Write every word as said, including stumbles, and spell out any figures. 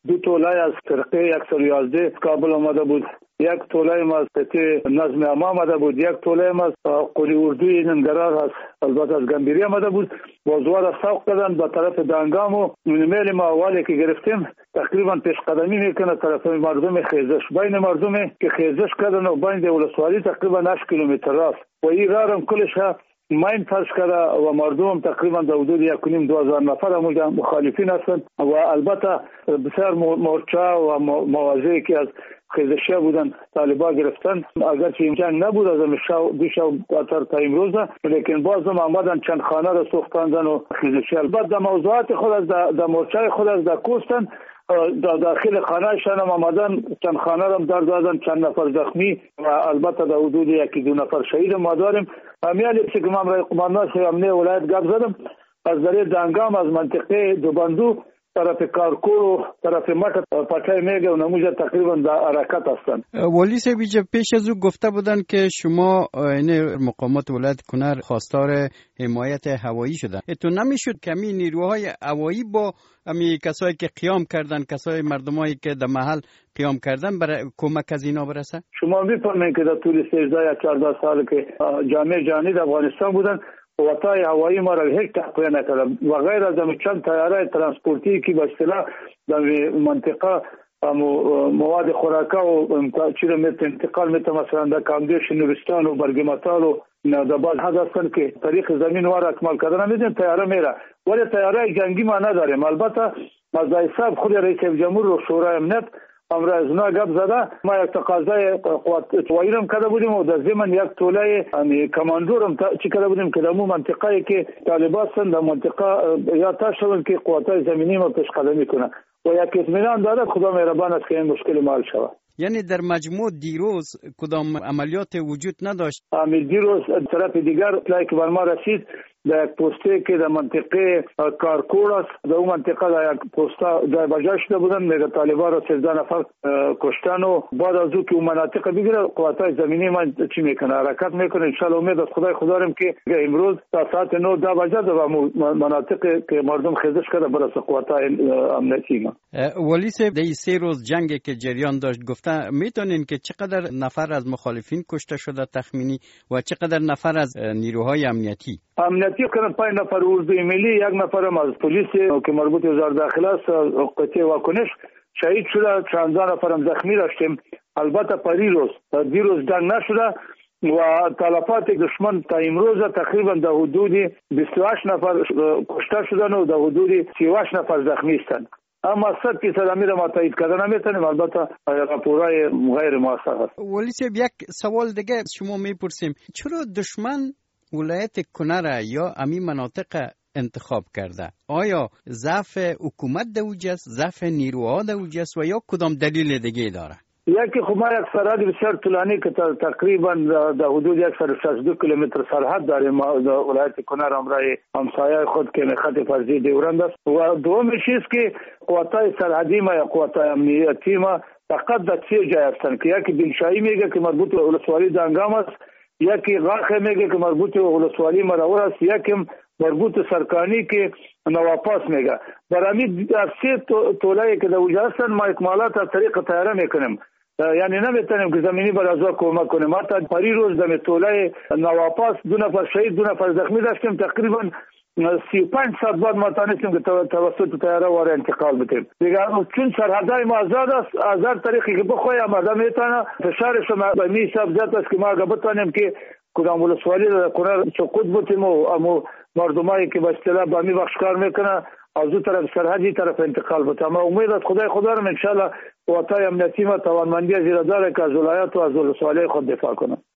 دو توله از فرقه یک سر یازده کابل آمده بود، یک توله ما از قطعه نظم عام آمده بود، یک توله ما از قلی اردوی ننگرهار هست البته از گنبیری آمده بود. بازوها را سوق کردن به طرف دنگام و میل ما اولی که گرفتیم تقریبا پیش قدمی میکنه طرف مردم خیزش. بین مردم که خیزش کردن و بین ولسوالی تقریبا هشت کیلومتر راست و این راه کلش ماین فرش کرده و مردم تقریبا در حدود یک و نیم دو هزار نفر مخالفین هستند و البته بسیار مورچه و مواضعی که از خیزشی بودن طالبا گرفتن، اگرچه این جنگ نبود از شو دو شو قطر تا امروز، لیکن باز هم آمدن چند خانه را سوختاندن و خیزشی البته در موضوعات خود از در مورچه خود از در کوستن در داخل خانهشان هم آمدن چند خانه را در دادن، چند نفر زخمی و البته در حدود یکی دو نفر شهید ما داریم. همیالی که من رای قماندان امنیه ولایت گپ زدم از در دنگام از منطقه دوبندو طرف کارکور و طرف مکت پاچای میگه و نموزه تقریبا در حرکت هستند. ولی سیبیجه پیش از او گفته بودن که شما این مقامات ولایت کنر خواستار حمایت هوایی شدن. تو نمیشد کمی نیروهای هوایی با امی کسایی که قیام کردن، کسای مردمایی که در محل قیام کردن برای کمک از اینا برسه؟ شما میفهمین که در طول سیزده یا چهارده سال که جامعه جهانی در افغانستان بودن قوتای هوایی ما را هیچ تقویه نکردن و غیر از چند طیاره ترانسپورتی که به اصطلاح در منطقه مواد خوراکه و چیز مثل انتقال مثل مثلا در کامدیش نورستان و برگمتال و نادباد هستند که طریق زمین وار اکمال کردن نمیدن طیاره میره، ولی طیاره جنگی ما نداریم. البته از حساب خود رئیس جمهور و شورای امنیت امر از اونا گپ زده ما یک تقاضای قوات اطلاعی هم کرده بودیم و در ضمن یک توله یعنی کماندور هم چی کرده بودیم که در مو منطقه‌ای که طالبان هستند در منطقه یا تاشون که قواتای زمینی ما پیش قدمی کنه و یک اطمینان داده خدا مهربان است که این مشکل حل شود. یعنی در مجموع دیروز کدام عملیات وجود نداشت؟ امید دیروز طرف دیگر اطلاعی که بر ما رسید در یک پسته که در منطقه کارکور است در اون منطقه در یک پسته در بجا شده بودن میگه طالبان را سیزده نفر کشتن و بعد از او که اون مناطق بگیره قواتای زمینی من چی میکنه حرکت میکنه. انشالله امید از خدای خدا داریم که امروز تا ساعت نه ده بجه در مناطق که مردم خیزش کرده برسه قواتای امنیتی ما. ولی صاحب در سه روز جنگی که جریان داشت گفته میتونین که چقدر نفر از مخالفین کشته شده تخمینی و چقدر نفر از نیروهای امنیتی؟ امنیتی کنند پنج نفر اردوی ملی، یک نفر هم از پلیس که مربوط به وزارت داخله است قطعه واکنش شهید شده، چندان نفر هم زخمی داشتیم. البته پریروز دیروز جنگ نشده و تلفات دشمن تا امروز تقریبا در حدود بیست و هشت نفر کشته شدن و در حدود سی و هشت نفر زخمی هستند. اما صد فیصد امیر ما تایید کردن نمیتونیم، البته راپورای غیر موثق است. ولی صاحب یک سوال دیگه شما میپرسیم چرا دشمن ولایت کنر یا امی مناطق انتخاب کرده؟ آیا ضعف حکومت دوجست، ضعف نیروها دوجست و یا کدام دلیل دیگه داره؟ یکی خب ما یک سرحد بسیار طولانی که تقریبا در حدود صد و شصت و دو کیلومتر سرحد داریم در ولایت کنر همراه همسایه خود که خط فرضی دیورند است و دوم چیز که قوتای سرحدی ما یا قوتای امنیتی ما فقط در سه جای هستند که یکی بنشایی میگه که مربوط به ولسوالی دنگام است، یکی غاخه میگه که مربوط به ولسوالی مراور است، یکی مربوط سرکانی که نواپاس میگه. برای در سه توله که در وجه هستند ما اکمالات از طریق طیاره میکنیم، یعنی نمیتونیم که زمینی بر ازوا کمک کنیم. حتی پری روز در توله نواپاس دو نفر شهید دو نفر زخمی داشتیم، تقریبا سی و پنج ساعت بعد ما تانستیم که توسط طیاره واره انتقال بتیم دیگه، چون سرحدای ما آزاد است از هر طریقی که بخواه آمده میتونه فشارش به می حساب زیاد است که ما اگه بتانیم که کدام ولسوالی در کنر سقوط بتیم و امو مردمایی که به اصطلاح با می بخش کار میکنه از دو طرف سرحدی طرف انتقال بتیم. اما امید از خدای خدا رم انشالله قوتای امنیتی ما توانمندی زیرا داره که از ولایت و از ولسوالی خود دفاع کنه.